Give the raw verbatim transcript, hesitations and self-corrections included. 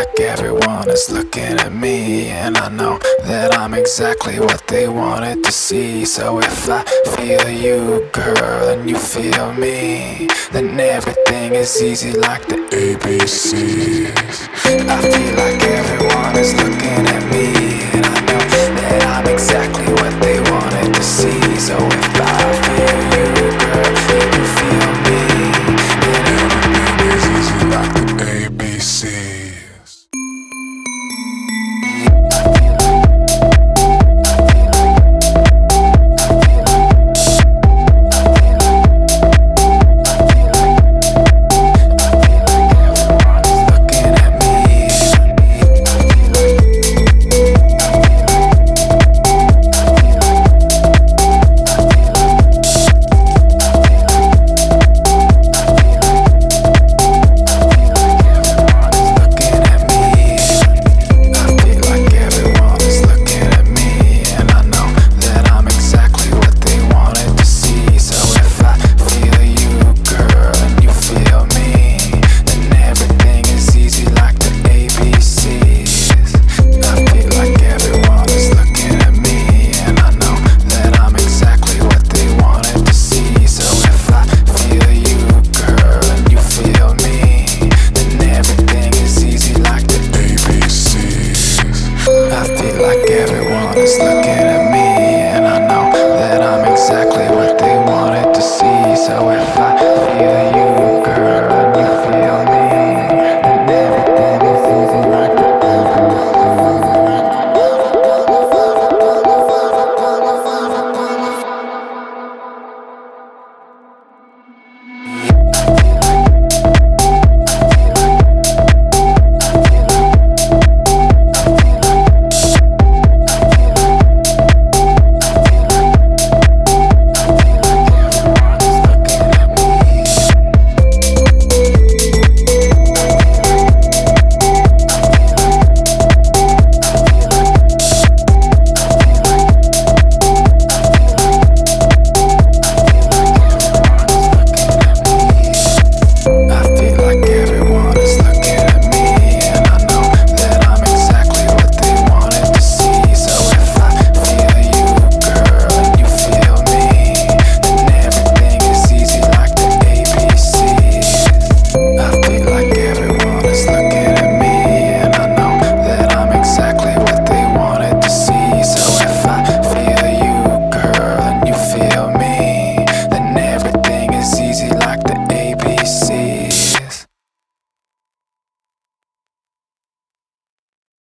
like everyone is looking at me, and I know that I'm exactly what they wanted to see. So if I feel you, girl, and you feel me, then everything is easy like the A B Cs. I feel like everyone is looking at me, and I know that I'm exactly what they wanted to see. So if I feel you, girl, and you feel me, then everything is easy like the A B Cs. Everyone is looking at me, and I know that I'm exactly what they wanted to see. So if I feel you